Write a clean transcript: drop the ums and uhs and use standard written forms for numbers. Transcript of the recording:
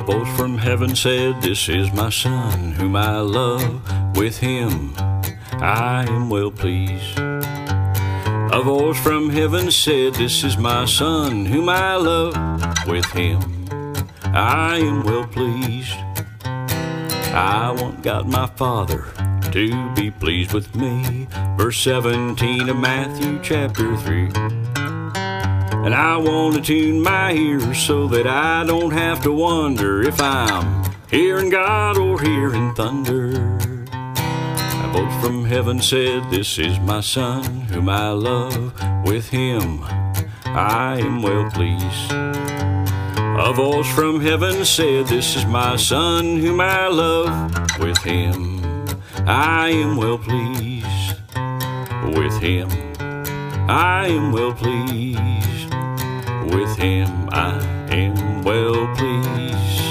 voice from heaven said, "This is my son, whom I love. With him I am well pleased." A voice from heaven said, "This is my son, whom I love. With him I am well pleased." I want God my Father to be pleased with me. Verse 17 of Matthew chapter 3. And I want to tune my ears so that I don't have to wonder if I'm hearing God or hearing thunder. A voice from heaven said, "This is my son, whom I love. With him I am well pleased." A voice from heaven said, "This is my son, whom I love. With him I am well pleased." With him I am well pleased. With him I am well pleased.